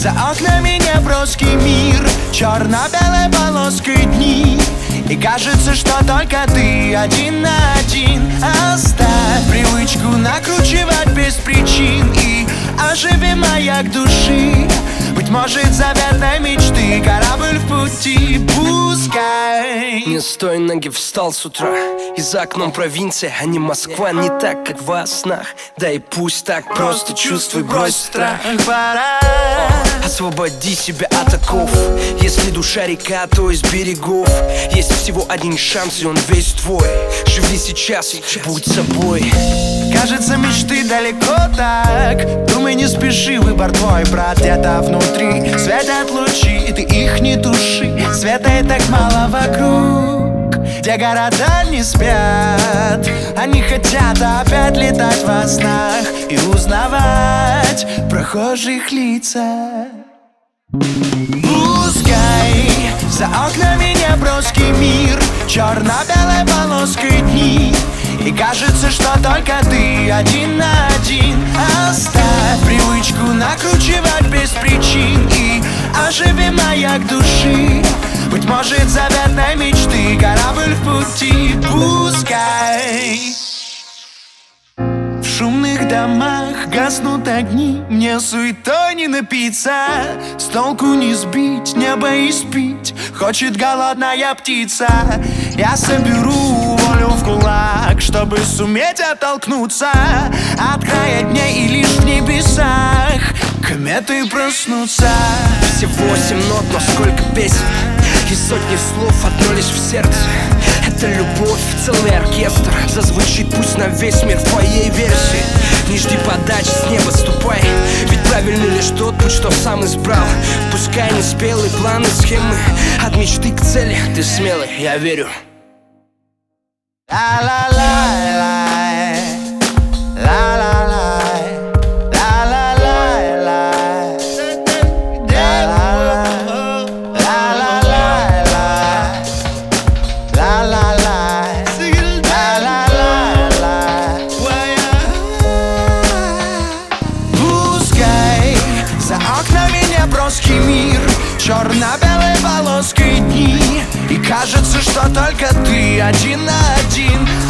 За окнами неброский мир, черно-белой полоской дни. И кажется, что только ты один на один. Оставь привычку накручивать без причин и оживи маяк души. Быть может, заветной мечты корабль в пути. Пускай не с той ноги встал с утра, и за окном провинция, а не Москва. Не так, как во снах, да и пусть так. Просто чувствуй, брось страх. Пора освободи себя от оков. Если душа река, то из берегов. Есть всего один шанс, и он весь твой. Живи сейчас, будь собой. Кажется, мечты далеко так. Думай, не спеши, выбор твой, брат, где-то внутри светят лучи, и ты их не туши. Света и так мало вокруг, где города не спят. Они хотят опять летать во снах и узнавать прохожих лица. Пускай за окнами неброский мир, черно-белой полоской дни. И кажется, что только ты один на один. Оставь привычку накручивать без причин и оживи маяк души. Быть может, заветной мечты корабль в пути. Пускай в шумных домах гаснут огни. Мне суетой не напиться, с толку не сбить, небо испить хочет голодная птица. Я соберу волю в кулак, чтобы суметь оттолкнуться от края дней, и лишь в небесах кометы проснутся. Всего 7 нот, но сколько песен, и сотни слов, одно лишь в сердце. Это любовь, целый оркестр. Зазвучит пусть на весь мир в твоей версии. Не жди подачи с неба, ступай. Ведь правильный лишь тот путь, что сам избрал. Пускай не спелые планы, схемы. От мечты к цели ты смелый, я верю. Неброский мир, черно-белой полоской дни. И кажется, что только ты один на один.